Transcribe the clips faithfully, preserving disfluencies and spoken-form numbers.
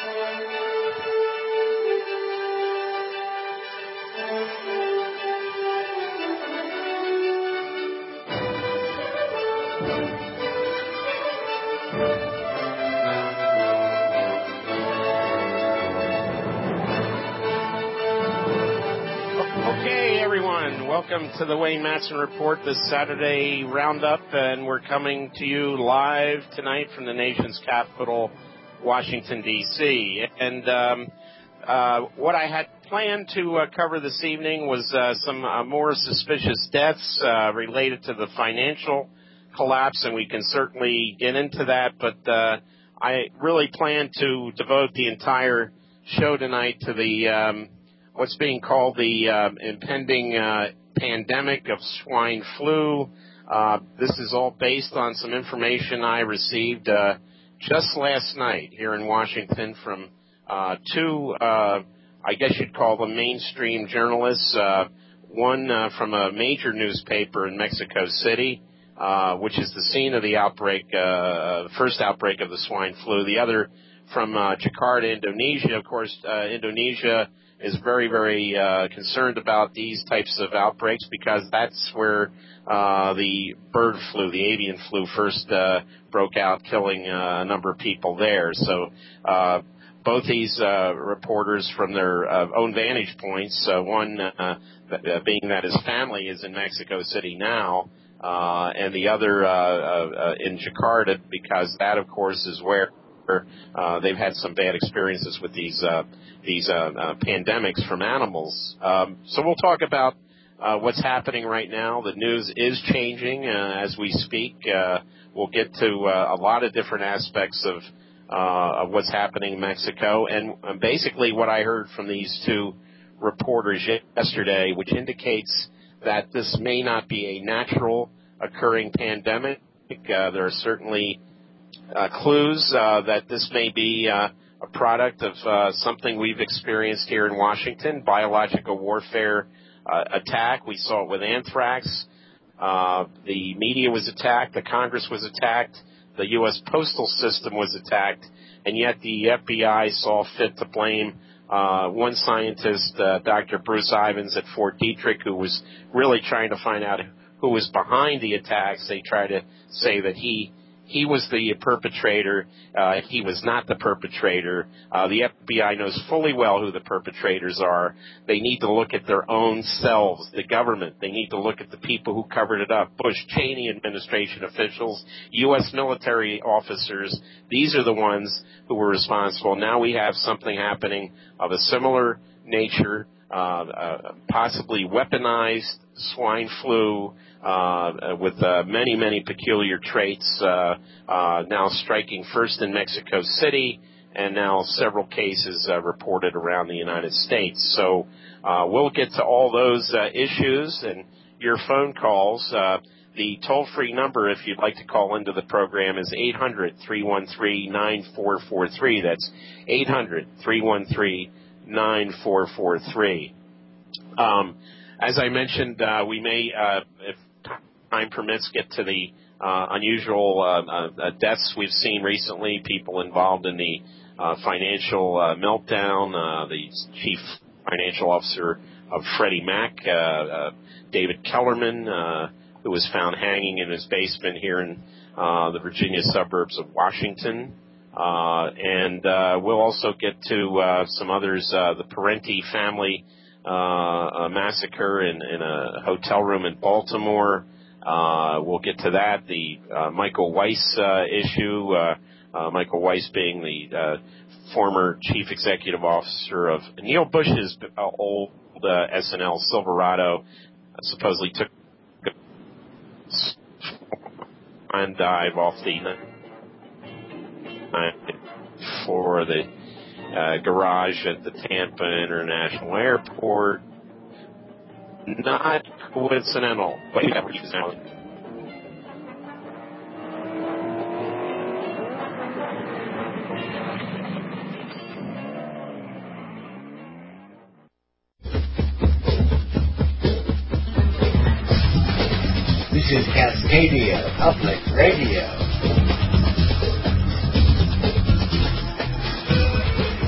Welcome to the Wayne Madsen Report, this Saturday roundup, and we're coming to you live tonight from the nation's capital, Washington, D C And um, uh, what I had planned to uh, cover this evening was uh, some uh, more suspicious deaths uh, related to the financial collapse, and we can certainly get into that, but uh, I really plan to devote the entire show tonight to the um, what's being called the uh, impending uh, pandemic of swine flu. Uh, this is all based on some information I received uh, just last night here in Washington from uh, two, uh, I guess you'd call them mainstream journalists, uh, one uh, from a major newspaper in Mexico City, uh, which is the scene of the outbreak, uh, first outbreak of the swine flu, the other from uh, Jakarta, Indonesia. Of course, uh, Indonesia is very, very uh, concerned about these types of outbreaks because that's where uh, the bird flu, the avian flu, first uh, broke out, killing uh, a number of people there. So uh, both these uh, reporters, from their uh, own vantage points, uh, one uh, being that his family is in Mexico City now, uh, and the other uh, uh, in Jakarta, because that, of course, is where Uh, they've had some bad experiences with these uh, these uh, uh, pandemics from animals. Um, so we'll talk about uh, what's happening right now. The news is changing uh, as we speak. Uh, we'll get to uh, a lot of different aspects of uh, of what's happening in Mexico, and uh, basically what I heard from these two reporters yesterday, which indicates that this may not be a natural occurring pandemic. Uh, there are certainly Uh, clues uh, that this may be uh, a product of uh, something we've experienced here in Washington, biological warfare uh, attack. We saw it with anthrax. Uh, the media was attacked. The Congress was attacked. The U S postal system was attacked. And yet the F B I saw fit to blame uh, one scientist, uh, Doctor Bruce Ivins at Fort Detrick, who was really trying to find out who was behind the attacks. They tried to say that he He was the perpetrator. Uh, he was not the perpetrator. Uh, the F B I knows fully well who the perpetrators are. They need to look at their own selves, the government. They need to look at the people who covered it up, Bush Cheney administration officials, U S military officers. These are the ones who were responsible. Now we have something happening of a similar nature, uh, uh, possibly weaponized swine flu, Uh, with uh, many, many peculiar traits, uh, uh, now striking first in Mexico City and now several cases uh, reported around the United States. So uh, we'll get to all those uh, issues and your phone calls. Uh, the toll-free number, if you'd like to call into the program, is eight hundred, three one three, nine four four three. That's eight hundred, three one three, nine four four three. Um, as I mentioned, uh, we may, uh, if time permits, get to the uh, unusual uh, uh, deaths we've seen recently, people involved in the uh, financial uh, meltdown, uh, the chief financial officer of Freddie Mac, uh, uh, David Kellerman, uh, who was found hanging in his basement here in uh, the Virginia suburbs of Washington. Uh, and uh, we'll also get to uh, some others, uh, the Parenti family uh, a massacre in, in a hotel room in Baltimore. Uh, we'll get to that. The uh, Michael Weiss uh, issue, uh, uh, Michael Weiss being the uh, former chief executive officer of Neil Bush's uh, old uh, S N L Silverado, uh, supposedly took and dive off the for the uh, garage at the Tampa International Airport. Not coincidental, but yeah, This is Cascadia Public Radio.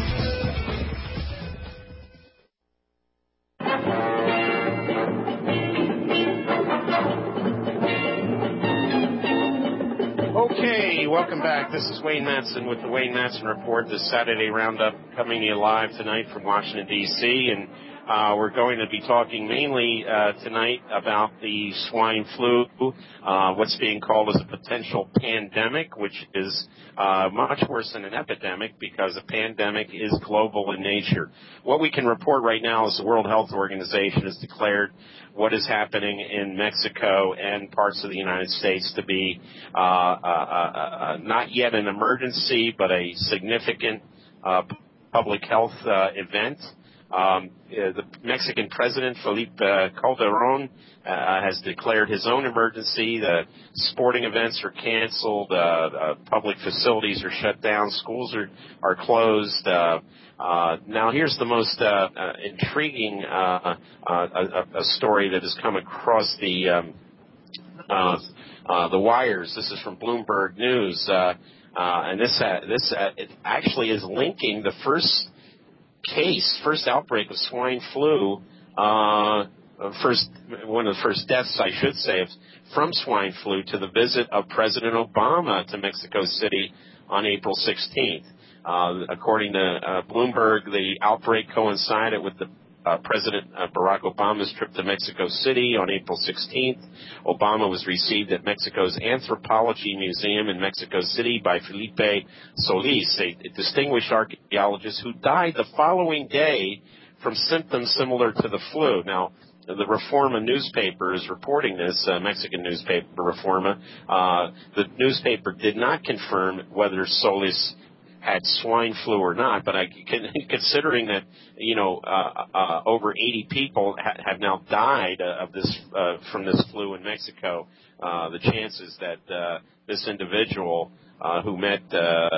everybody. Welcome back. This is Wayne Madsen with the Wayne Madsen Report, this Saturday Roundup, coming to you live tonight from Washington, D C, and uh, we're going to be talking mainly uh, tonight about the swine flu, uh, what's being called as a potential pandemic, which is uh, much worse than an epidemic because a pandemic is global in nature. What we can report right now is the World Health Organization has declared what is happening in Mexico and parts of the United States to be uh, uh, uh, uh, not yet an emergency, but a significant uh, public health uh, event. Um, uh, the Mexican president, Felipe uh, Calderon, uh, has declared his own emergency. The sporting events are canceled. Uh, uh, public facilities are shut down. Schools are, are closed. Uh, uh, now, here's the most uh, uh, intriguing uh, uh, a, a story that has come across the um, uh, uh, the wires. This is from Bloomberg News, uh, uh, and this uh, this uh, it actually is linking the first case, first outbreak of swine flu, uh, first one of the first deaths, I should say, from swine flu to the visit of President Obama to Mexico City on April sixteenth. Uh, according to uh, Bloomberg, the outbreak coincided with the uh, President uh, Barack Obama's trip to Mexico City on April sixteenth. Obama was received at Mexico's Anthropology Museum in Mexico City by Felipe Solis, a, a distinguished archaeologist who died the following day from symptoms similar to the flu. Now, the Reforma newspaper is reporting this, uh, Mexican newspaper Reforma. Uh, the newspaper did not confirm whether Solis had swine flu or not, but I, considering that, you know, uh, uh, over eighty people ha- have now died uh, of this uh, from this flu in Mexico, uh, the chances that uh, this individual uh, who met uh,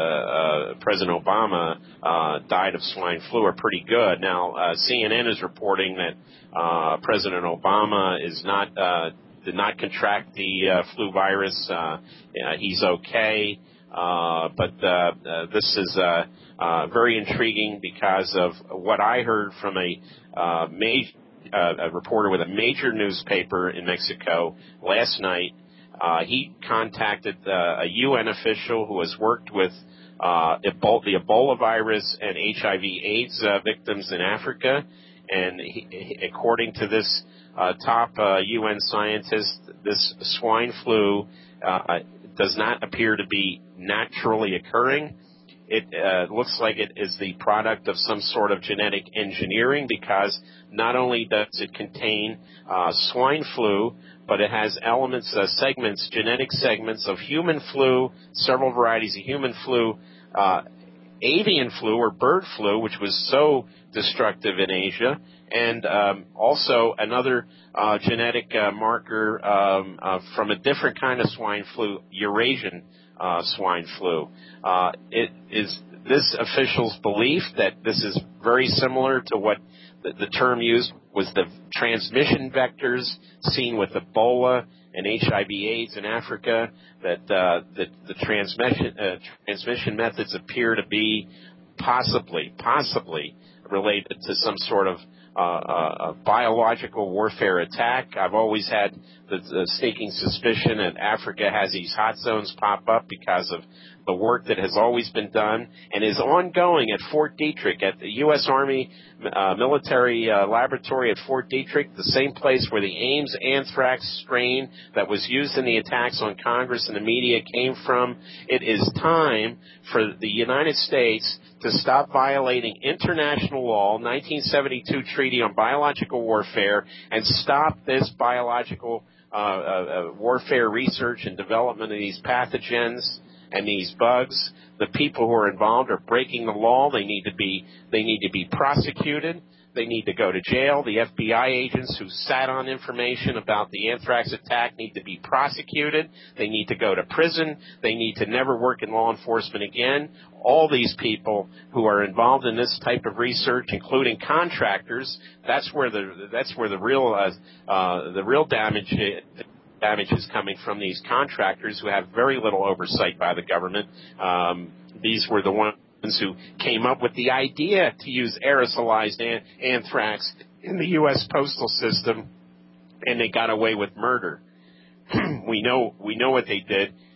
uh, President Obama uh, died of swine flu are pretty good. Now, uh, C N N is reporting that uh, President Obama is not uh, did not contract the uh, flu virus. Uh, yeah, he's okay. Uh, but uh, uh, this is uh, uh, very intriguing because of what I heard from a, uh, ma- uh, a reporter with a major newspaper in Mexico last night. Uh, he contacted uh, a U N official who has worked with uh, Ebola, the Ebola virus and H I V AIDS uh, victims in Africa. And he, he, according to this uh, top uh, U N scientist, this swine flu uh, does not appear to be naturally occurring. It uh, looks like it is the product of some sort of genetic engineering because not only does it contain uh, swine flu, but it has elements, uh, segments, genetic segments of human flu, several varieties of human flu, uh, avian flu or bird flu, which was so destructive in Asia, and um, also another uh, genetic uh, marker um, uh, from a different kind of swine flu, Eurasian uh, swine flu. Uh, it is this official's belief that this is very similar to what the, the term used was the transmission vectors seen with Ebola and H I V AIDS in Africa, that uh, the, the transmission, uh, transmission methods appear to be possibly, possibly related to some sort of uh, uh, biological warfare attack. I've always had the, the sneaking suspicion that Africa has these hot zones pop up because of the work that has always been done and is ongoing at Fort Detrick, at the U S Army uh, military uh, laboratory at Fort Detrick, the same place where the Ames anthrax strain that was used in the attacks on Congress and the media came from. It is time for the United States to stop violating international law, nineteen seventy-two Treaty on Biological Warfare, and stop this biological uh, uh, warfare research and development of these pathogens and these bugs. The people who are involved are breaking the law. They need to be they need to be prosecuted. They need to go to jail. The F B I agents who sat on information about the anthrax attack need to be prosecuted. They need to go to prison. They need to never work in law enforcement again. All these people who are involved in this type of research, including contractors, that's where the that's where the real uh, uh, the real damage damage is coming from. These contractors who have very little oversight by the government. Um, these were the ones who came up with the idea to use aerosolized an- anthrax in the U S postal system, and they got away with murder. we know we know what they did.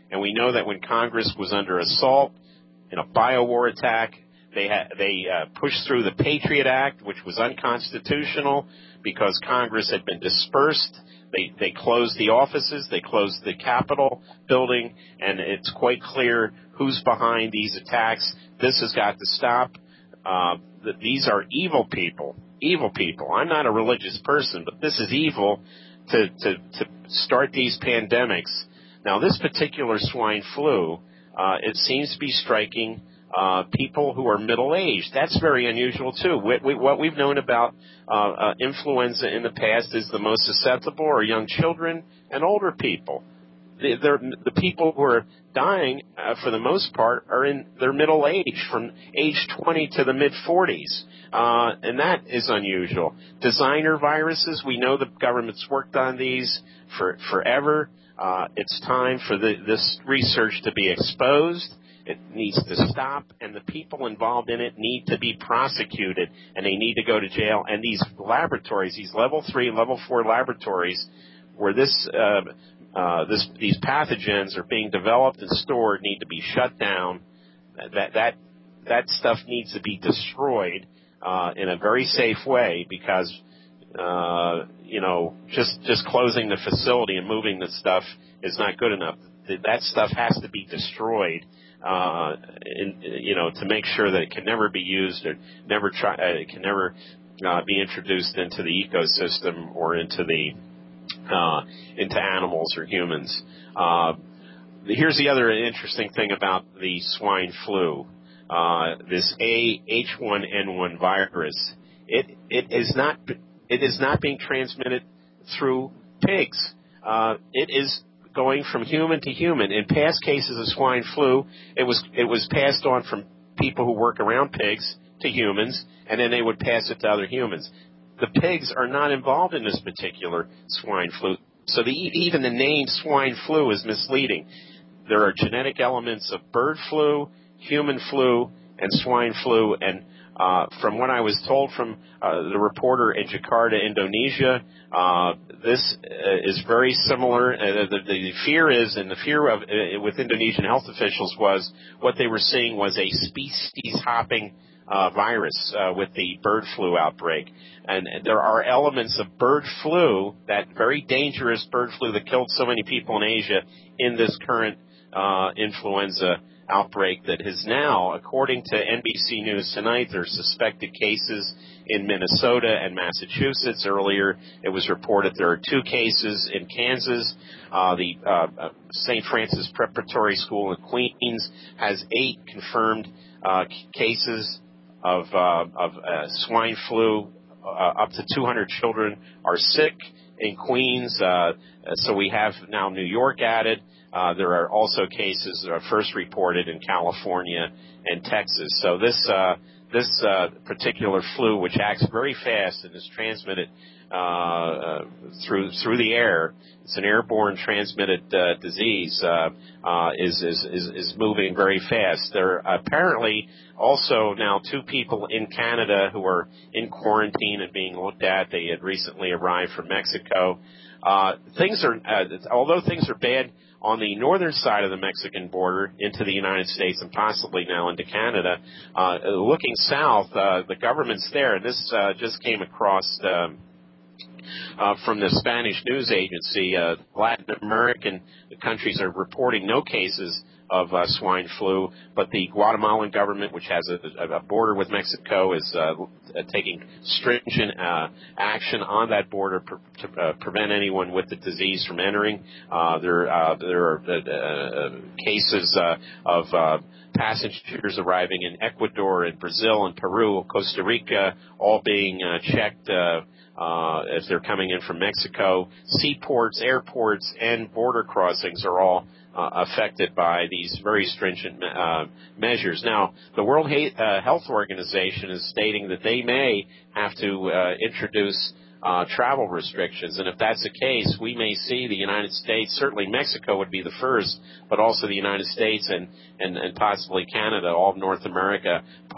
And we know that when Congress was under assault in a biowar attack, they had, they uh, pushed through the Patriot Act, which was unconstitutional because Congress had been dispersed. They they closed the offices, they closed the Capitol building, and it's quite clear who's behind these attacks. This has got to stop. Uh, these are evil people, evil people. I'm not a religious person, but this is evil to, to, to start these pandemics. Now, this particular swine flu, uh, it seems to be striking uh, people who are middle-aged. That's very unusual, too. We, we, what we've known about uh, uh, influenza in the past is the most susceptible are young children and older people. The, the people who are dying, uh, for the most part, are in their middle age, from age twenty to the mid-forties, uh, and that is unusual. Designer viruses, we know the government's worked on these for forever. Uh, it's time for the, this research to be exposed. It needs to stop, and the people involved in it need to be prosecuted, and they need to go to jail. And these laboratories, these level three, level four laboratories, where this, uh, uh, this, these pathogens are being developed and stored, need to be shut down. That that that stuff needs to be destroyed uh, in a very safe way, because uh, you know just just closing the facility and moving the stuff is not good enough. That stuff has to be destroyed. Uh, in, you know, to make sure that it can never be used or never try, uh, it can never uh, be introduced into the ecosystem or into the uh, into animals or humans. Uh, here's the other interesting thing about the swine flu. Uh, this A H one N one virus, it it is not it is not being transmitted through pigs. Uh, it is going from human to human. In past cases of swine flu, it was it was passed on from people who work around pigs to humans, and then they would pass it to other humans. The pigs are not involved in this particular swine flu, so the, even the name swine flu is misleading. There are genetic elements of bird flu, human flu, and swine flu, and uh, from what I was told from uh, the reporter in Jakarta, Indonesia, uh, this uh, is very similar. Uh, the, the fear is, and the fear of uh, with Indonesian health officials was what they were seeing was a species-hopping uh, virus uh, with the bird flu outbreak. And there are elements of bird flu, that very dangerous bird flu that killed so many people in Asia, in this current uh, influenza outbreak that is now, according to N B C News Tonight, there are suspected cases in Minnesota and Massachusetts. Earlier, it was reported there are two cases in Kansas. Uh, the uh, Saint Francis Preparatory School in Queens has eight confirmed uh, cases of, uh, of uh, swine flu. Uh, up to two hundred children are sick in Queens. Uh, so we have now New York added. Uh, there are also cases that are first reported in California and Texas. So this uh, this uh, particular flu, which acts very fast and is transmitted uh, uh, through through the air, it's an airborne transmitted uh, disease, uh, uh, is, is is is moving very fast. There are apparently also now two people in Canada who are in quarantine and being looked at. They had recently arrived from Mexico. Uh, things are, uh, although things are bad on the northern side of the Mexican border into the United States and possibly now into Canada, uh, looking south, uh, the government's there. And this uh, just came across um, uh, from the Spanish news agency. Uh, Latin American countries are reporting no cases of uh, swine flu, but the Guatemalan government, which has a, a border with Mexico, is uh, taking stringent uh, action on that border per, to uh, prevent anyone with the disease from entering. Uh, there, uh, there are uh, uh, cases uh, of uh, passengers arriving in Ecuador and Brazil and Peru, Costa Rica, all being uh, checked uh, uh, if they're coming in from Mexico. Seaports, airports, and border crossings are all Uh, affected by these very stringent uh, measures. Now, the World ha- uh, Health Organization is stating that they may have to uh, introduce uh, travel restrictions, and if that's the case, we may see the United States, certainly Mexico would be the first, but also the United States and, and, and possibly Canada, all of North America,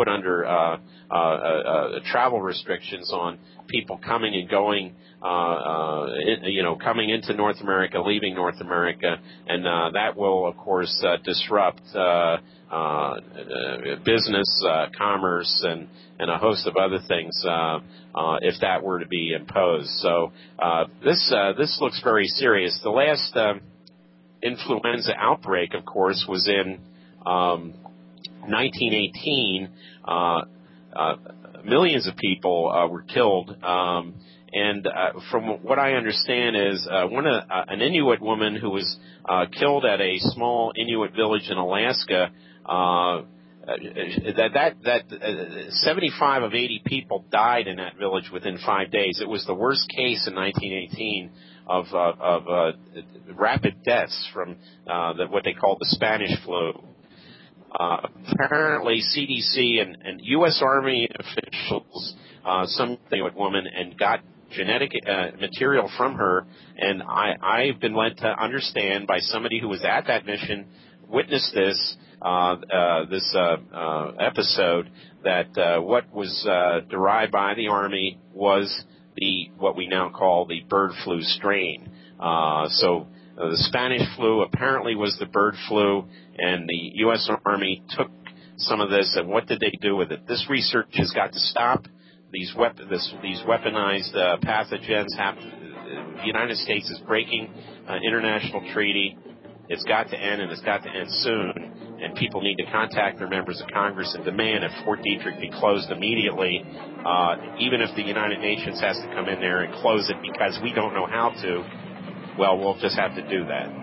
put under uh, uh, uh, travel restrictions on people coming and going, uh, uh, in, you know, coming into North America, leaving North America, and uh, that will, of course, uh, disrupt uh, uh, business, uh, commerce, and, and a host of other things uh, uh, if that were to be imposed. So uh, this uh, this looks very serious. The last uh, influenza outbreak, of course, was in um, nineteen eighteen. Uh, uh, millions of people uh, were killed, um, and uh, from what I understand is uh, one of, uh, an Inuit woman who was uh, killed at a small Inuit village in Alaska. Uh, that that that uh, seventy-five of eighty people died in that village within five days. It was the worst case in nineteen eighteen of uh, of uh, rapid deaths from uh, the, what they call the Spanish flu. Uh, apparently, C D C and, and U S Army officials, uh, some Inuit woman, and got genetic uh, material from her. And I, I've been led to understand by somebody who was at that mission, witnessed this uh, uh, this uh, uh, episode, that uh, what was uh, derived by the Army was the what we now call the bird flu strain. Uh, so. Uh, the Spanish flu apparently was the bird flu, and the U S Army took some of this, and what did they do with it? This research has got to stop. These, wep- this, these weaponized uh, pathogens have to, uh, the United States is breaking uh, international treaty. It's got to end, and it's got to end soon, and people need to contact their members of Congress and demand that Fort Detrick be closed immediately, uh, even if the United Nations has to come in there and close it because we don't know how to. Well, we'll just have to do that.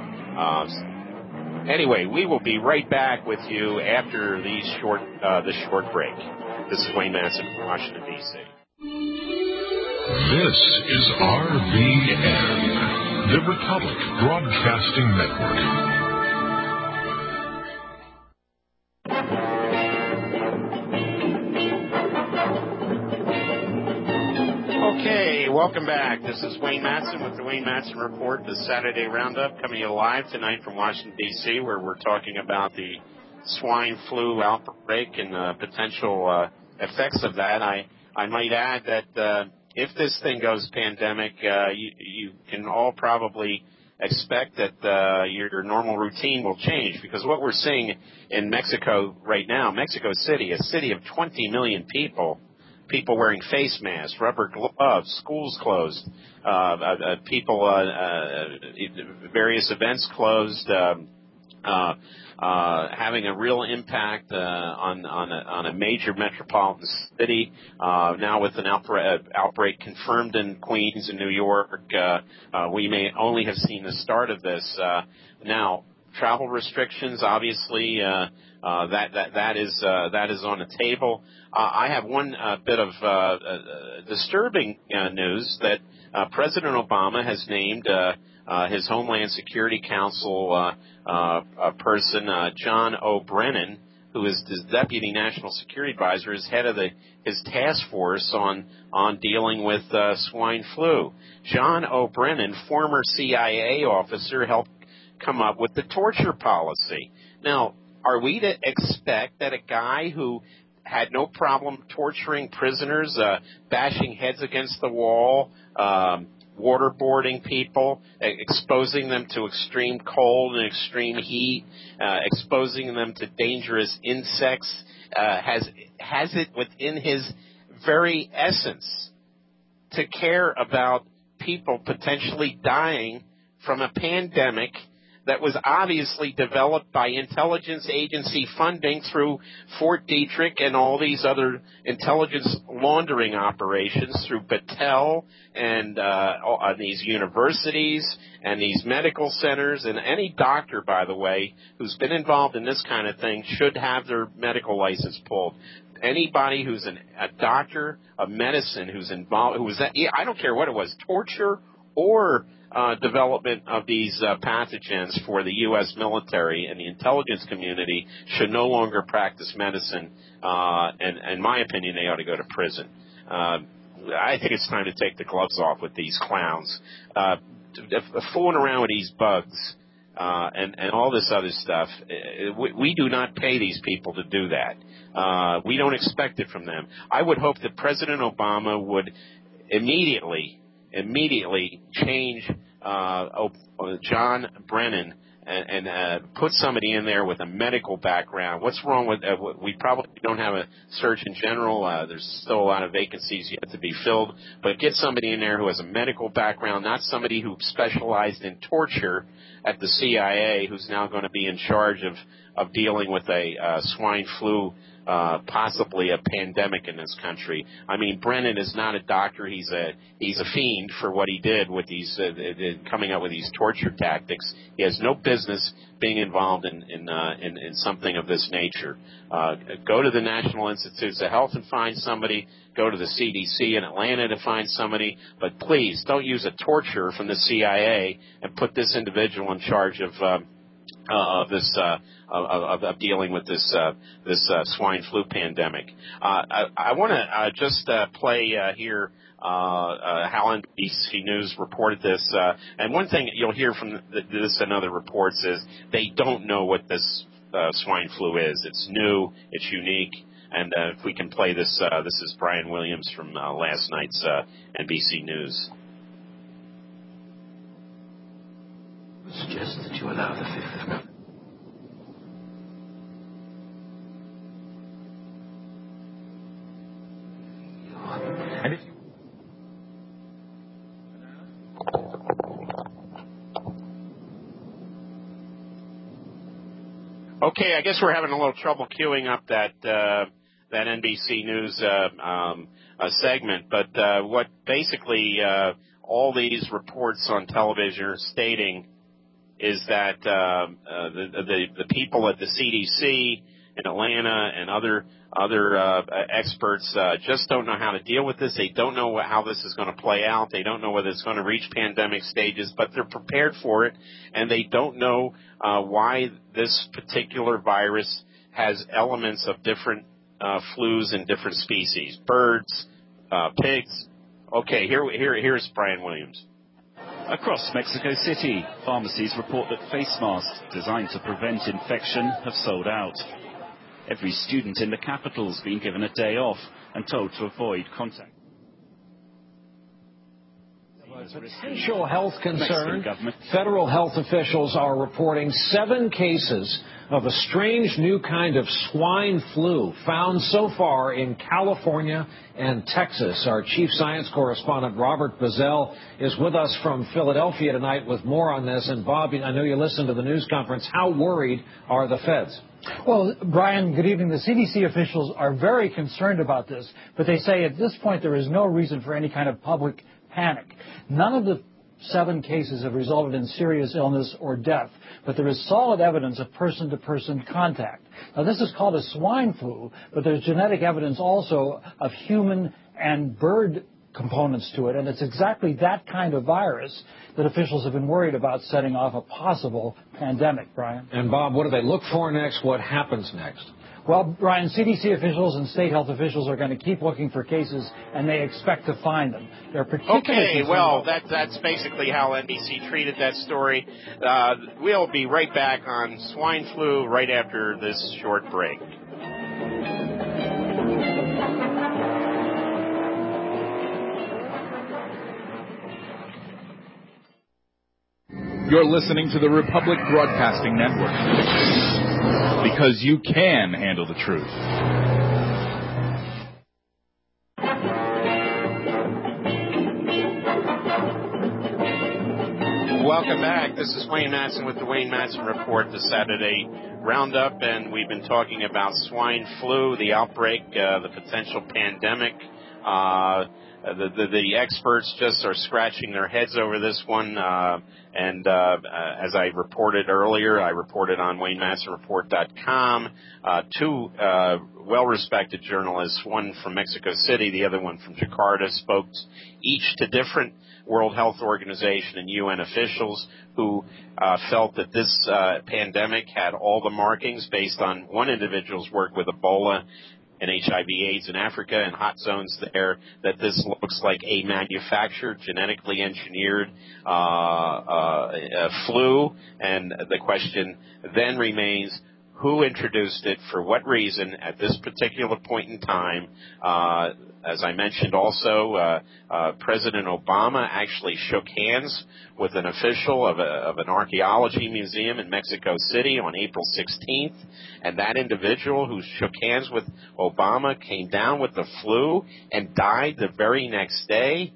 Uh, anyway, we will be right back with you after these short, uh, this short break. This is Wayne Madsen from Washington, D C. This is R B N, the Republic Broadcasting Network. Okay, welcome back. This is Wayne Madsen with the Wayne Madsen Report, the Saturday Roundup, coming to you live tonight from Washington, D C, where we're talking about the swine flu outbreak and the potential uh, effects of that. I, I might add that uh, if this thing goes pandemic, uh, you, you can all probably expect that uh, your, your normal routine will change, because what we're seeing in Mexico right now, Mexico City, a city of twenty million people, people wearing face masks, rubber gloves, schools closed, uh, uh, people, uh, uh, various events closed, um, uh, uh, having a real impact uh, on on a, on a major metropolitan city. Uh, now with an outbreak, outbreak confirmed in Queens and New York, uh, uh, we may only have seen the start of this. Uh, now, travel restrictions, obviously, uh, uh, that that that is uh, that is on the table. Uh, I have one uh, bit of uh, uh, disturbing uh, news that uh, President Obama has named uh, uh, his Homeland Security Council uh, uh, uh, person, uh, John O'Brennan, who is his Deputy National Security Advisor, is head of the his task force on on dealing with uh, swine flu. John O'Brennan, former C I A officer, helped come up with the torture policy. Now, are we to expect that a guy who had no problem torturing prisoners, uh, bashing heads against the wall, um, waterboarding people, exposing them to extreme cold and extreme heat, uh, exposing them to dangerous insects, uh, has has it within his very essence to care about people potentially dying from a pandemic that was obviously developed by intelligence agency funding through Fort Detrick and all these other intelligence laundering operations through Battelle and uh, these universities and these medical centers. And any doctor, by the way, who's been involved in this kind of thing should have their medical license pulled. Anybody who's an, a doctor of medicine who's involved, who was, I don't care what it was, torture or Uh, development of these uh, pathogens for the U S military and the intelligence community should no longer practice medicine, uh, and in my opinion, they ought to go to prison. Uh, I think it's time to take the gloves off with these clowns. Uh, if, if fooling around with these bugs uh, and, and all this other stuff. We, we do not pay these people to do that. Uh, we don't expect it from them. I would hope that President Obama would immediately, immediately change uh, John Brennan and, and uh, put somebody in there with a medical background. What's wrong with uh, we probably don't have a Surgeon General. Uh, there's still a lot of vacancies yet to be filled, but get somebody in there who has a medical background, not somebody who specialized in torture at the C I A, who's now going to be in charge of, of dealing with a uh, swine flu, uh, possibly a pandemic in this country. I mean, Brennan is not a doctor. He's a he's a fiend for what he did with these uh, coming up with these torture tactics. He has no business being involved in in, uh, in, in something of this nature. Uh, go to the National Institutes of Health and find somebody. Go to the C D C in Atlanta to find somebody. But please don't use a torturer from the C I A and put this individual in charge of um, uh, of this uh, of, of dealing with this uh, this uh, swine flu pandemic. Uh, I, I want to uh, just uh, play uh, here. Uh, uh, how N B C News reported this, uh, and one thing you'll hear from the, this and other reports is they don't know what this uh, swine flu is. It's new, it's unique, and uh, if we can play this, uh, this is Brian Williams from uh, last night's uh, N B C News. Suggest that you allow the fifth of November. And if Okay, I guess we're having a little trouble queuing up that uh, that N B C News uh, um, uh, segment, but uh, what basically uh, all these reports on television are stating is that uh, uh, the, the the people at the C D C in Atlanta and other other uh, experts uh, just don't know how to deal with this. They don't know what, how this is going to play out. They don't know whether it's going to reach pandemic stages, but they're prepared for it, and they don't know uh, why this particular virus has elements of different uh, flus in different species, birds, uh, pigs. Okay, here, here, here's Brian Williams. Across Mexico City, pharmacies report that face masks designed to prevent infection have sold out. Every student in the capital has been given a day off and told to avoid contact. Potential health concern. Federal health officials are reporting seven cases of a strange new kind of swine flu found so far in California and Texas. Our chief science correspondent, Robert Bazell, is with us from Philadelphia tonight with more on this. And, Bob, I know you listened to the news conference. How worried are the feds? Well, Brian, good evening. The C D C officials are very concerned about this, but they say at this point there is no reason for any kind of public panic. None of the seven cases have resulted in serious illness or death, but there is solid evidence of person-to-person contact. Now, this is called a swine flu, but there's genetic evidence also of human and bird components to it, and it's exactly that kind of virus that officials have been worried about setting off a possible pandemic, Brian. And, Bob, what do they look for next? What happens next? Well, Brian, C D C officials and state health officials are going to keep looking for cases, and they expect to find them. They're particularly okay, well, that, that's basically how N B C treated that story. Uh, we'll be right back on swine flu right after this short break. You're listening to the Republic Broadcasting Network, because you can handle the truth. Welcome back. This is Wayne Madsen with the Wayne Madsen Report, the Saturday Roundup, and we've been talking about swine flu, the outbreak, uh, the potential pandemic. Uh, the, the, the experts just are scratching their heads over this one. Uh, and uh, as I reported earlier, I reported on Wayne Madsen Report dot com, uh, two uh, well-respected journalists, one from Mexico City, the other one from Jakarta, spoke each to different World Health Organization and U N officials who uh, felt that this uh, pandemic had all the markings based on one individual's work with Ebola, and H I V AIDS in Africa and hot zones there, that this looks like a manufactured, genetically engineered uh, uh, flu. And the question then remains, who introduced it, for what reason, at this particular point in time? Uh, as I mentioned also, uh, uh, President Obama actually shook hands with an official of, a, of an archaeology museum in Mexico City on April sixteenth, and that individual who shook hands with Obama came down with the flu and died the very next day.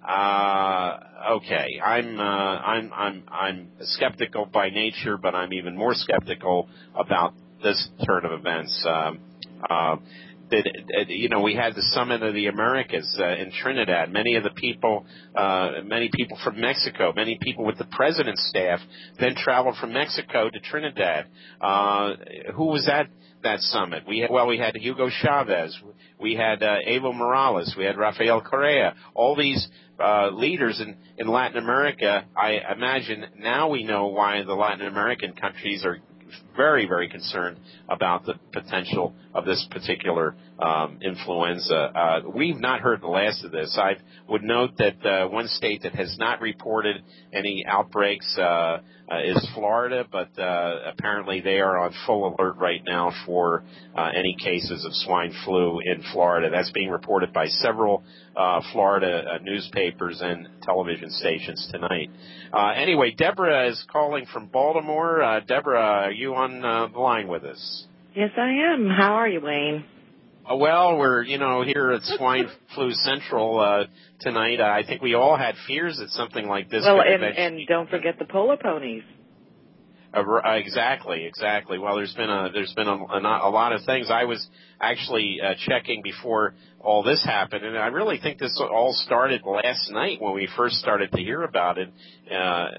Uh, okay, I'm, uh, I'm, I'm, I'm skeptical by nature, but I'm even more skeptical about this turn of events. Um, uh, that, you know, we had the Summit of the Americas uh, in Trinidad. Many of the people, uh, many people from Mexico, many people with the president's staff then traveled from Mexico to Trinidad. Uh, who was at that summit? We had, well, we had Hugo Chavez, we had uh, Evo Morales, we had Rafael Correa, all these uh, leaders in, in Latin America. I imagine now we know why the Latin American countries are very, very concerned about the potential of this particular um, influenza. Uh, we've not heard the last of this. I would note that uh, one state that has not reported any outbreaks uh, uh, is Florida, but uh, apparently they are on full alert right now for uh, any cases of swine flu in Florida. That's being reported by several uh, Florida uh, newspapers and television stations tonight. Uh, anyway, Deborah is calling from Baltimore. Uh, Deborah, are you on uh, the line with us? Yes, I am. How are you, Wayne? Uh, well, we're, you know, here at Swine Flu Central uh, tonight. Uh, I think we all had fears that something like this well, could and, eventually... and don't forget the polar ponies. Uh, exactly, exactly. Well, there's been a there's been a, a, a lot of things. I was actually uh, checking before all this happened, and I really think this all started last night when we first started to hear about it uh,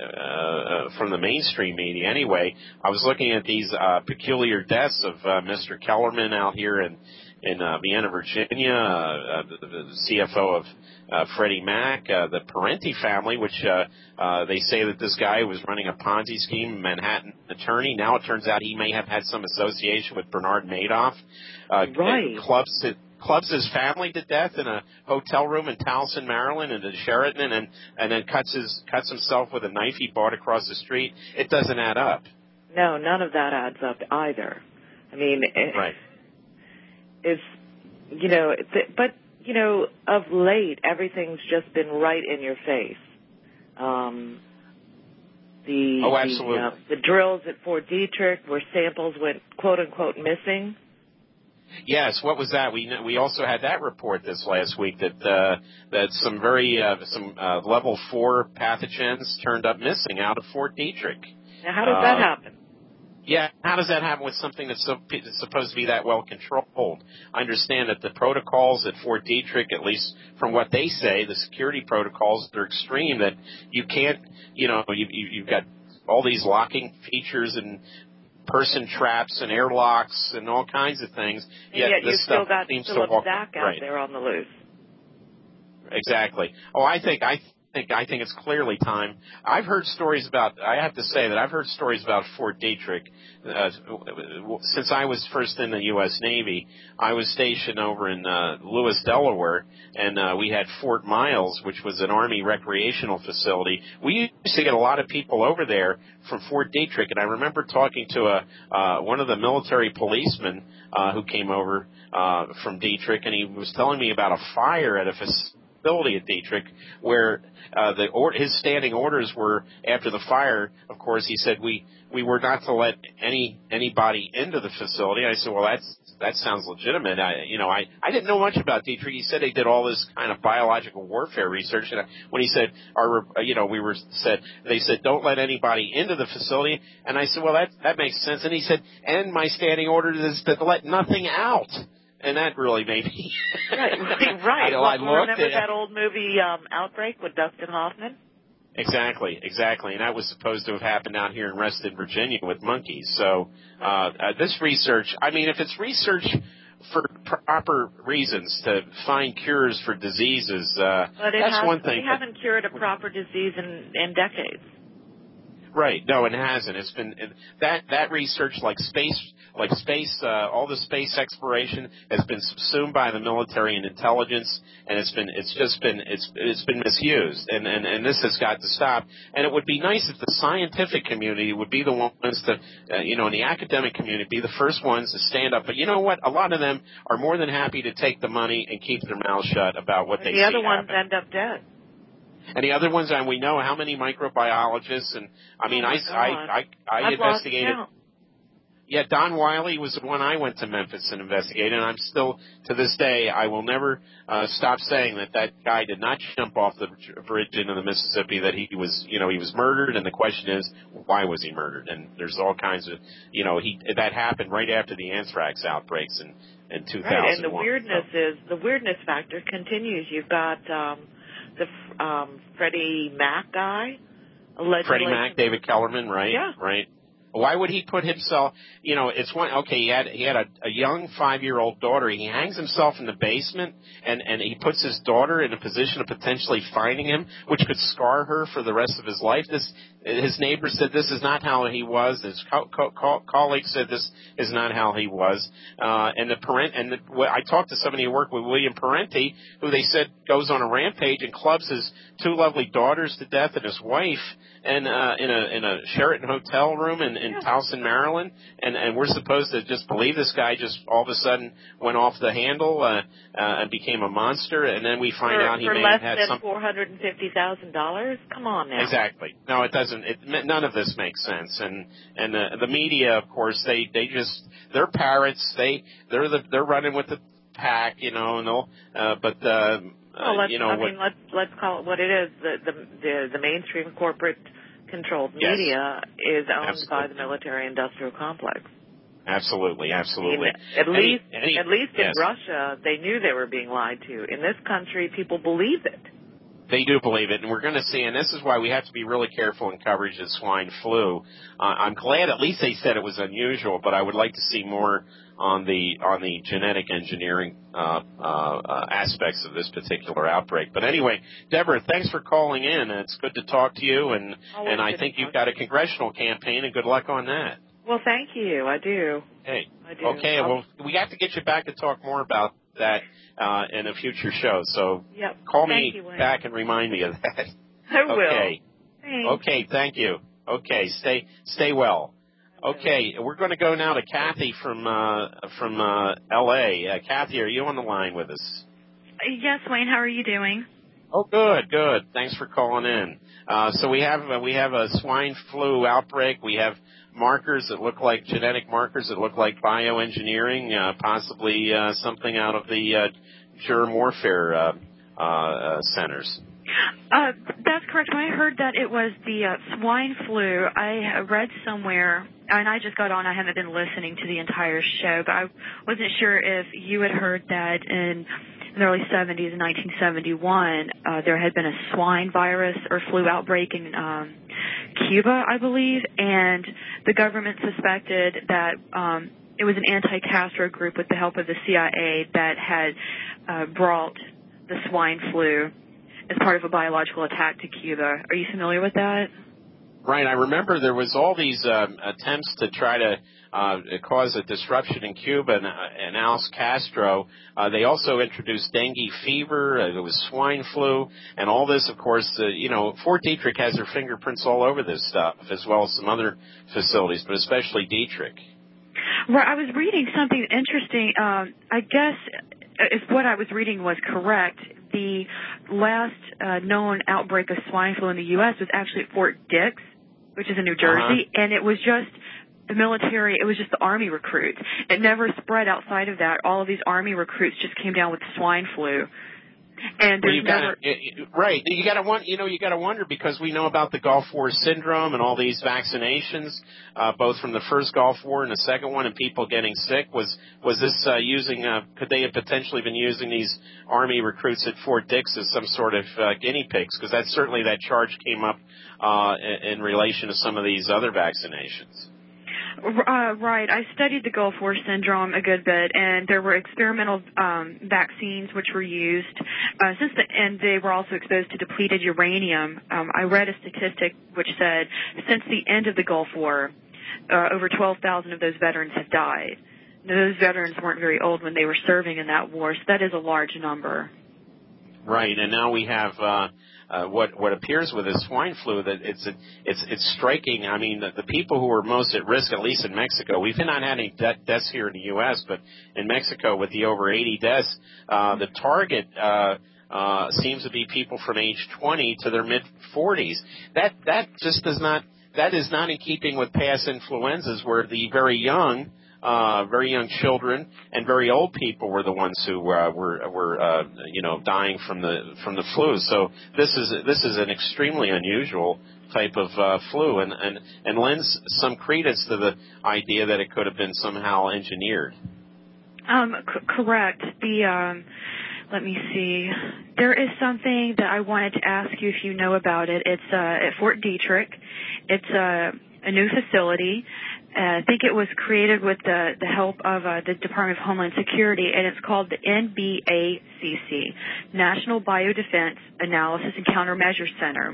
uh, from the mainstream media. Anyway, I was looking at these uh, peculiar deaths of uh, Mister Kellerman out here in in uh, Vienna, Virginia, uh, the, the C F O of uh, Freddie Mac, uh, the Parenti family, which uh, uh, they say that this guy was running a Ponzi scheme, Manhattan attorney. Now it turns out he may have had some association with Bernard Madoff. Uh, right. Clubs, clubs his family to death in a hotel room in Towson, Maryland, and in Sheraton, and and then cuts his cuts himself with a knife he bought across the street. It doesn't add up. No, none of that adds up either. I mean, it, right. It's, you know, but, you know, of late, everything's just been right in your face. Um, the, oh, absolutely. The, uh, the drills at Fort Detrick where samples went, quote, unquote, missing. Yes, what was that? We we also had that report this last week that uh, that some very uh, some uh, level four pathogens turned up missing out of Fort Detrick. Now, how does uh, that happen? Yeah, how does that happen with something that's so, supposed to be that well controlled? I understand that the protocols at Fort Detrick, at least from what they say, the security protocols are extreme, that you can't, you know, you, you, you've got all these locking features and person traps and airlocks and all kinds of things. And yet yet this you stuff still got seems Philip to walk Zach out right. there on the loose. Exactly. Oh, I think I. think I think it's clearly time. I've heard stories about, I have to say that I've heard stories about Fort Detrick. Uh, since I was first in the U S Navy, I was stationed over in uh, Lewis, Delaware, and uh, we had Fort Miles, which was an Army recreational facility. We used to get a lot of people over there from Fort Detrick, and I remember talking to a uh, one of the military policemen uh, who came over uh, from Detrick, and he was telling me about a fire at a facility facility at Detrick, where uh, the or, his standing orders were after the fire. Of course, he said we we were not to let any anybody into the facility. I said, well, that's that sounds legitimate. I, you know, I I didn't know much about Detrick. He said they did all this kind of biological warfare research, and when he said, our, you know, we were said they said don't let anybody into the facility, and I said, well, that that makes sense. And he said, and my standing order is to let nothing out. And that really made me... right, right, right. I, well, I looked remember at, that old movie um, Outbreak with Dustin Hoffman? Exactly, exactly. And that was supposed to have happened out here in Reston, Virginia with monkeys. So uh, uh, this research, I mean, if it's research for proper reasons to find cures for diseases, uh, but it that's has, one thing. We haven't cured a proper disease in, in decades. Right. No, it hasn't. It's been that that research, like space, like space, uh, all the space exploration has been subsumed by the military and intelligence, and it's been, it's just been, it's it's been misused, and and and this has got to stop. And it would be nice if the scientific community would be the ones to, uh, you know, in the academic community, be the first ones to stand up. But you know what? A lot of them are more than happy to take the money and keep their mouths shut about what and they the see other ones happen. end up dead. And the other ones, and we know how many microbiologists, and I mean, oh I, I, I, I I've investigated. Lost count. Yeah, Don Wiley was the one I went to Memphis and investigated, and I'm still, to this day, I will never uh, stop saying that that guy did not jump off the bridge into the Mississippi, that he was, you know, he was murdered, and the question is, why was he murdered? And there's all kinds of, you know, he that happened right after the anthrax outbreaks in, in two thousand one. Right, and the weirdness so. is, the weirdness factor continues. You've got um, the um, Freddie Mac guy, allegedly. Freddie Mac, David Kellerman, right? Yeah. Right. Why would he put himself, you know, it's one, okay, he had, he had a, a young five-year-old daughter. He hangs himself in the basement, and, and he puts his daughter in a position of potentially finding him, which could scar her for the rest of his life. This, his neighbor said this is not how he was. His co- co- co- colleague said this is not how he was. Uh, and the parent, and the, well, I talked to somebody who worked with William Parenti, who they said goes on a rampage and clubs his two lovely daughters to death and his wife, and uh, in a in a Sheraton hotel room in, in yeah. Towson, Maryland, and and we're supposed to just believe this guy just all of a sudden went off the handle uh, uh, and became a monster, and then we find for, out he for may less have had than some four hundred and fifty thousand dollars. Come on now. Exactly. No, it doesn't. It, none of this makes sense, and and the, the media, of course, they they just they're parrots. They they're the they're running with the pack, you know, and they'll. Uh, but uh, well, let's, you know, I what, mean, let's let's call it what it is. The the the, the mainstream corporate controlled yes. media is owned Absolutely. by the military-industrial complex. Absolutely, absolutely. I mean, at any, least, any, at least in yes. Russia, they knew they were being lied to. In this country, people believe it. They do believe it, and we're going to see, and this is why we have to be really careful in coverage of swine flu. Uh, I'm glad at least they said it was unusual, but I would like to see more on the on the genetic engineering uh, uh, uh, aspects of this particular outbreak. But anyway, Deborah, thanks for calling in. It's good to talk to you, and Always and I think you've got a congressional campaign, and good luck on that. Well, thank you. I do. Hey, I do. okay. I'll... Well, we have to get you back to talk more about that uh, in a future show. So yep. call thank me you, back and remind me of that. I will. Okay. Thanks. Okay. Thank you. Okay. Stay stay well. Okay. We're going to go now to Kathy from uh, from uh, L A. Uh, Kathy, are you on the line with us? Yes, Wayne. How are you doing? Oh, good, good. Thanks for calling in. Uh, so we have uh, we have a swine flu outbreak. We have markers that look like genetic markers that look like bioengineering, uh, possibly uh, something out of the uh, germ warfare uh, uh, centers. Uh, that's correct. When I heard that it was the uh, swine flu, I read somewhere, and I just got on. I haven't been listening to the entire show, but I wasn't sure if you had heard that in in the early seventies, in nineteen seventy-one, uh, there had been a swine virus or flu outbreak in um, Cuba, I believe, and the government suspected that um, it was an anti-Castro group with the help of the C I A that had uh, brought the swine flu as part of a biological attack to Cuba. Are you familiar with that? Right. I remember there was all these um, attempts to try to uh, cause a disruption in Cuba and, uh, and Alice Castro. Uh, they also introduced dengue fever. Uh, there was swine flu. And all this, of course, uh, you know, Fort Detrick has their fingerprints all over this stuff, as well as some other facilities, but especially Detrick. Right. I was reading something interesting. Um, I guess if what I was reading was correct, the last uh, known outbreak of swine flu in the U S was actually at Fort Dix, which is in New Jersey, uh-huh. and it was just the military, it was just the Army recruits. It never spread outside of that. All of these Army recruits just came down with swine flu. And well, there's you never... gotta, right. You gotta want, you know, you gotta wonder because we know about the Gulf War syndrome and all these vaccinations, uh, both from the first Gulf War and the second one, and people getting sick. Was was this uh, using? Uh, could they have potentially been using these Army recruits at Fort Dix as some sort of uh, guinea pigs? Because that certainly that charge came up uh, in, in relation to some of these other vaccinations. Uh, right. I studied the Gulf War syndrome a good bit, and there were experimental um, vaccines which were used uh, since the, and they were also exposed to depleted uranium. Um, I read a statistic which said since the end of the Gulf War, uh, over twelve thousand of those veterans have died. Now, those veterans weren't very old when they were serving in that war, so that is a large number. Right, and now we have uh, uh, what what appears with the swine flu that it's a, it's it's striking. I mean, the, the people who are most at risk, at least in Mexico, we've not had any de- deaths here in the U S, but in Mexico, with the over eighty deaths, uh, the target uh, uh, seems to be people from age twenty to their mid forties. That that just does not that is not in keeping with past influenzas, where the very young. Uh, very young children and very old people were the ones who uh, were were uh, you know dying from the from the flu. So this is this is an extremely unusual type of uh, flu, and, and and lends some credence to the idea that it could have been somehow engineered. Um, c- correct. The um, let me see. There is something that I wanted to ask you if you know about it. It's uh, at Fort Detrick. It's a, a new facility. Uh, I think it was created with the, the help of uh, the Department of Homeland Security, and it's called the N B A C C, National Biodefense Analysis and Countermeasures Center.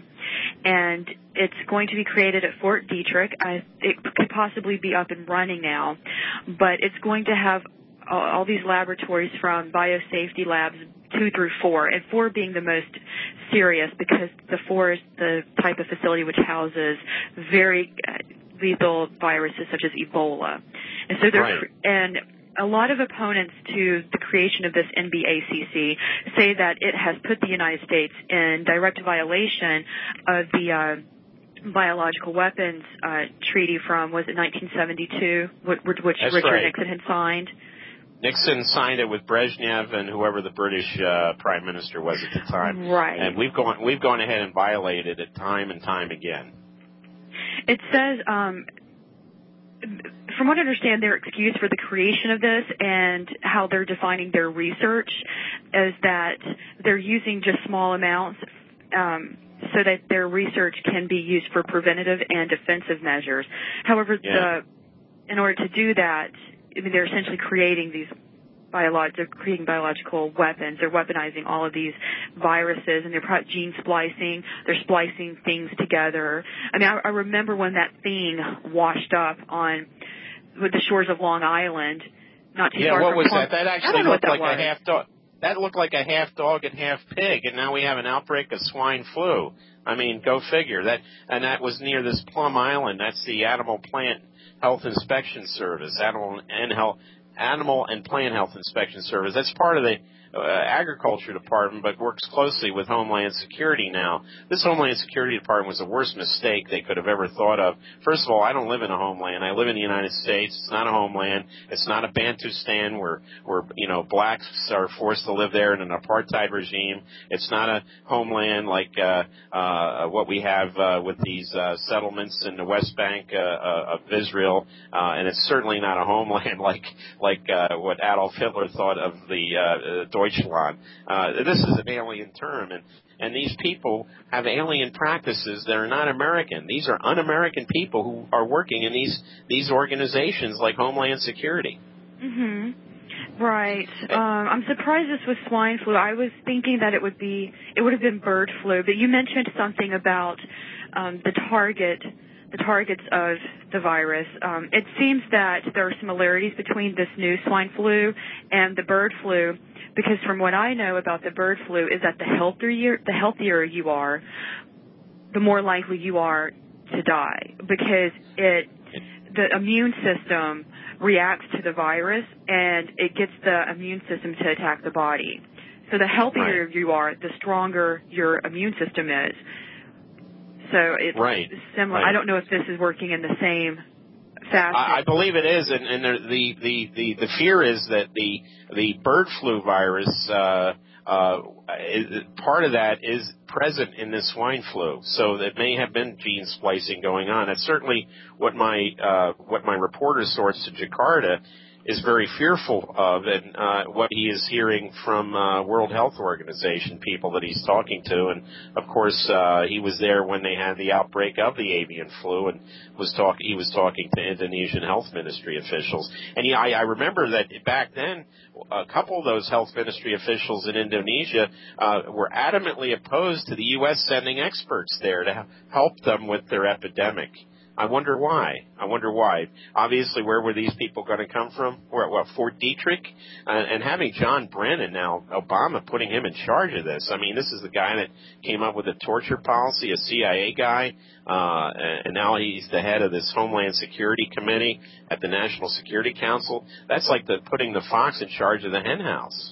And it's going to be created at Fort Detrick. I, it could possibly be up and running now, but it's going to have all, all these laboratories from biosafety labs two through four, and four being the most serious because the four is the type of facility which houses very uh, lethal viruses such as Ebola. And so they're, right. and a lot of opponents to the creation of this N B A C C say that it has put the United States in direct violation of the uh, biological weapons uh, treaty from, was it nineteen seventy-two, which, which Richard right. Nixon had signed? Nixon signed it with Brezhnev and whoever the British uh, prime minister was at the time. Right. And we've gone we've gone ahead and violated it time and time again. It says, um, from what I understand, their excuse for the creation of this and how they're defining their research is that they're using just small amounts um, so that their research can be used for preventative and defensive measures. However, yeah. the, in order to do that, I mean, they're essentially creating these biolog- they're creating biological weapons. They're weaponizing all of these viruses, and they're pro- gene splicing. They're splicing things together. I mean, I, I remember when that thing washed up on with the shores of Long Island, not too yeah, far what from was Plum- that? That actually looked like a half dog. That looked like a half dog and half pig, and now we have an outbreak of swine flu. I mean, go figure. That and that was near this Plum Island. That's the Animal Plant Health Inspection Service, Animal and Health, Animal and Plant Health Inspection Service. That's part of the uh, Agriculture Department, but works closely with Homeland Security now. This Homeland Security Department was the worst mistake they could have ever thought of. First of all, I don't live in a homeland. I live in the United States. It's not a homeland. It's not a Bantustan where, where you know, blacks are forced to live there in an apartheid regime. It's not a homeland like uh, uh, what we have uh, with these uh, settlements in the West Bank uh, uh, of Israel, uh, and it's certainly not a homeland like like uh, what Adolf Hitler thought of the uh, Deutschland. Uh, this is an alien term, and, and these people have alien practices that are not American. These are un-American people who are working in these these organizations like Homeland Security. Mm-hmm. Right. Um, I'm surprised this was swine flu. I was thinking that it would be it would have been bird flu, but you mentioned something about um, the target. the targets of the virus. Um, it seems that there are similarities between this new swine flu and the bird flu, because from what I know about the bird flu is that the healthier, the healthier you are, the more likely you are to die, because it the immune system reacts to the virus and it gets the immune system to attack the body. So the healthier right. you are, the stronger your immune system is. So it's right. similar. Right. I don't know if this is working in the same fashion. I, I believe it is, and, and the, the, the, the fear is that the the bird flu virus, uh, uh, is, part of that is present in this swine flu. So that may have been gene splicing going on. That's certainly what my uh, what my reporter source to Jakarta is very fearful of, and uh, what he is hearing from uh, World Health Organization people that he's talking to. And of course, uh, he was there when they had the outbreak of the avian flu, and was talk. He was talking to Indonesian health ministry officials. And he, I, I remember that back then, a couple of those health ministry officials in Indonesia uh, were adamantly opposed to the U S sending experts there to help them with their epidemic. I wonder why. I wonder why. Obviously, where were these people going to come from? Where, what, Fort Detrick? Uh, and having John Brennan now, Obama putting him in charge of this. I mean, this is the guy that came up with a torture policy, a C I A guy, uh, and now he's the head of this Homeland Security Committee at the National Security Council. That's like the putting the fox in charge of the hen house.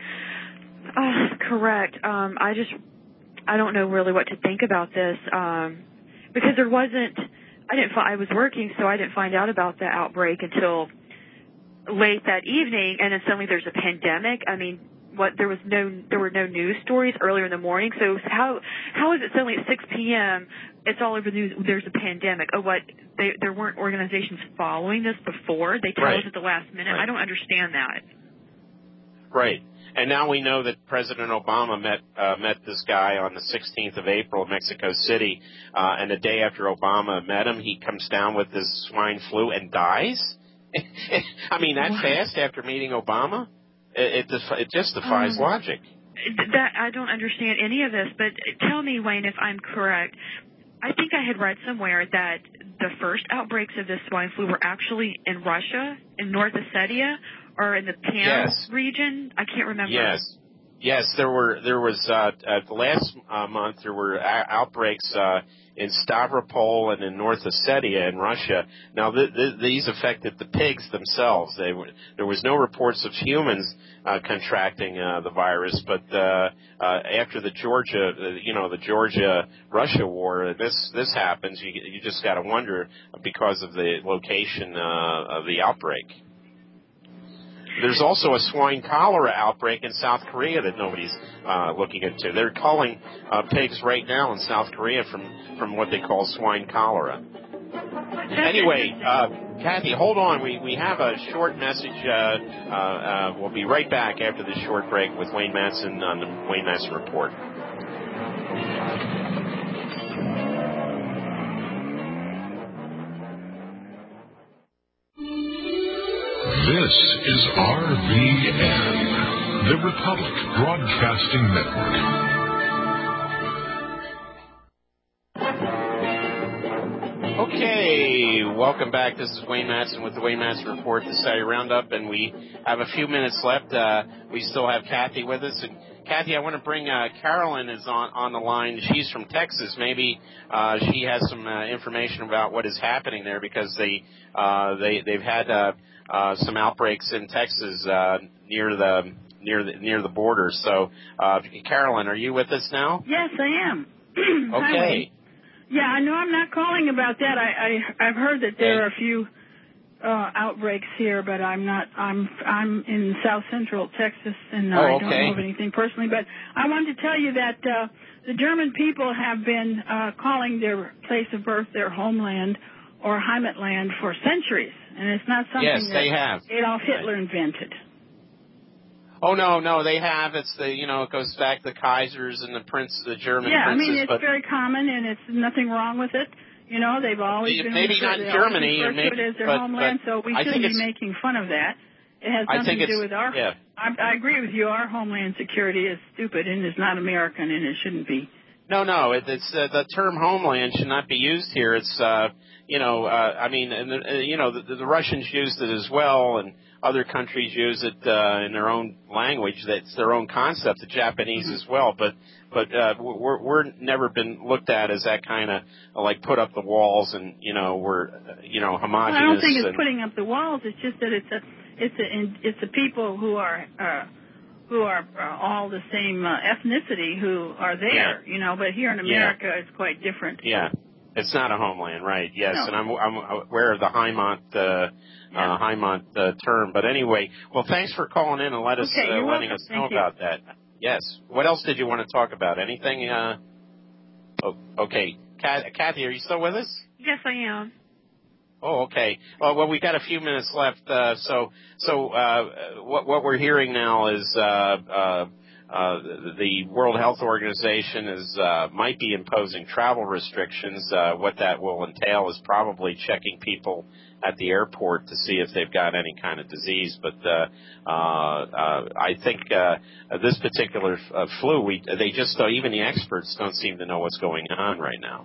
Uh, correct. Um, I just, I don't know really what to think about this, um, because there wasn't, I didn't. I was working, so I didn't find out about the outbreak until late that evening, and then suddenly there's a pandemic. I mean, what? There was no, there were no news stories earlier in the morning. So how how is it suddenly at six p.m. it's all over the news? There's a pandemic. Oh, what? They, there weren't organizations following this before. They tell right. us at the last minute. Right. I don't understand that. Right. And now we know that President Obama met uh, met this guy on the sixteenth of April in Mexico City, uh, and the day after Obama met him, he comes down with this swine flu and dies. I mean, that what? fast after meeting Obama, it it, it just defies um, logic. That I don't understand any of this. But tell me, Wayne, if I'm correct. I think I had read somewhere that the first outbreaks of this swine flu were actually in Russia, in North Ossetia, or in the P A M yes. region. I can't remember. Yes, yes. There were there was uh, uh, the last uh, month there were a- outbreaks uh, in Stavropol and in North Ossetia in Russia. Now th- th- these affected the pigs themselves. They were, there was no reports of humans uh, contracting uh, the virus, but uh, uh, after the Georgia, uh, you know, the Georgia-Russia war, this this happens. You you just got to wonder because of the location uh, of the outbreak. There's also a swine cholera outbreak in South Korea that nobody's uh, looking into. They're culling uh, pigs right now in South Korea from, from what they call swine cholera. Anyway, uh, Kathy, hold on. We we have a short message. Uh, uh, uh, we'll be right back after this short break with Wayne Madsen on the Wayne Madsen Report. This is R V N, the Republic Broadcasting Network. Okay, welcome back. This is Wayne Madsen with the Wayne Madsen Report, the Saturday Roundup, and we have a few minutes left. Uh, we still have Kathy with us. And Kathy, I want to bring uh, Carolyn is on, on the line. She's from Texas. Maybe uh, she has some uh, information about what is happening there because they uh, they they've had uh, uh, some outbreaks in Texas uh, near the near the near the border. So, uh, Carolyn, are you with us now? Yes, I am. Okay. Yeah, I know I'm not calling about that. I, I I've heard that there are a few uh, outbreaks here, but I'm not. I'm I'm in South Central Texas, and oh, I okay. don't know of anything personally. But I wanted to tell you that uh, the German people have been uh, calling their place of birth their homeland or Heimatland for centuries, and it's not something yes, that they have. Adolf Hitler invented. Oh no, no, they have. It's the you know it goes back to the Kaisers and the prince, the German yeah, princes. I mean it's but very common and it's nothing wrong with it. You know they've always been maybe not in Germany, referred maybe, to it as their but, homeland, but so we I shouldn't think be making fun of that. It has I nothing think to do with our. Yeah. I, I agree with you. Our homeland security is stupid and is not American, and it shouldn't be. No, no, it, it's uh, the term homeland should not be used here. It's uh, you know, uh, I mean, and the, uh, you know, the, the Russians used it as well, and other countries use it uh, in their own language. That's their own concept. The Japanese mm-hmm. as well, but but uh, we're we're never been looked at as that kind of uh, like put up the walls and you know we're uh, you know homogenous. Well, I don't think it's and, putting up the walls. It's just that it's a it's a it's a people who are. Uh, who are uh, all the same uh, ethnicity who are there, yeah. you know, but here in America yeah. it's quite different. Yeah, it's not a homeland, right, yes, no. and I'm, I'm aware of the Heimat, uh, yeah. uh, Heimat uh, term, but anyway, well, thanks for calling in and let us, okay, uh, letting welcome. us Thank know you. about that. Yes, what else did you want to talk about? Anything? Uh... Oh, okay, Kathy, are you still with us? Yes, I am. Oh, okay. Well, well, we've got a few minutes left. Uh, so, so uh, what, what we're hearing now is uh, uh, uh, the World Health Organization is uh, might be imposing travel restrictions. Uh, what that will entail is probably checking people at the airport to see if they've got any kind of disease. But uh, uh, uh, I think uh, this particular uh, flu, we they just uh, even the experts don't seem to know what's going on right now.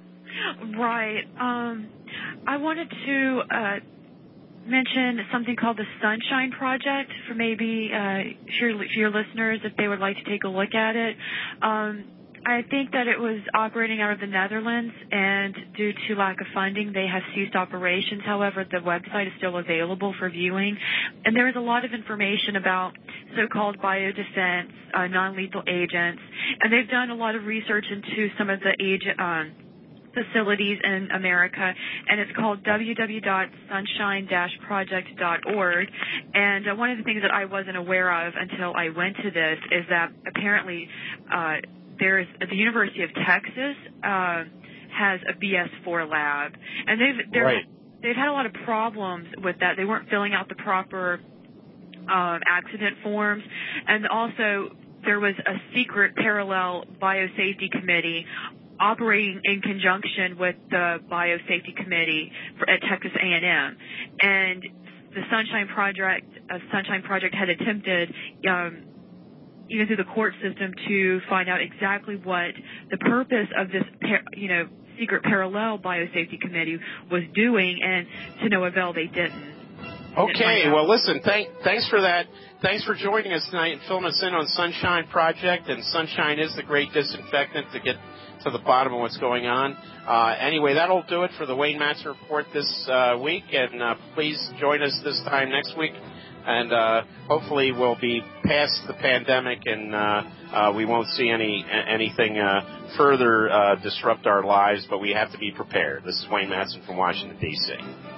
Right. Um, I wanted to uh, mention something called the Sunshine Project for maybe uh, for, your, for your listeners if they would like to take a look at it. Um, I think that it was operating out of the Netherlands, and due to lack of funding, they have ceased operations. However, the website is still available for viewing, and there is a lot of information about so-called biodefense, uh, non-lethal agents, and they've done a lot of research into some of the agent um, facilities in America, and it's called w w w dot sunshine dash project dot org. And uh, one of the things that I wasn't aware of until I went to this is that apparently uh, there's the University of Texas uh, has a B S four lab, and they've they're, right. they've had a lot of problems with that. They weren't filling out the proper um, accident forms, and also there was a secret parallel biosafety committee operating in conjunction with the Biosafety Committee for, at Texas A and M, and the Sunshine Project, uh, Sunshine Project had attempted, um, even through the court system, to find out exactly what the purpose of this, par- you know, secret parallel Biosafety Committee was doing, and to no avail, they didn't. Okay, well, listen, thank, thanks for that. Thanks for joining us tonight and filling us in on Sunshine Project, and Sunshine is the great disinfectant to get to the bottom of what's going on. Uh, anyway, that'll do it for the Wayne Madsen Report this uh, week, and uh, please join us this time next week, and uh, hopefully we'll be past the pandemic and uh, uh, we won't see any anything uh, further uh, disrupt our lives, but we have to be prepared. This is Wayne Madsen from Washington, D C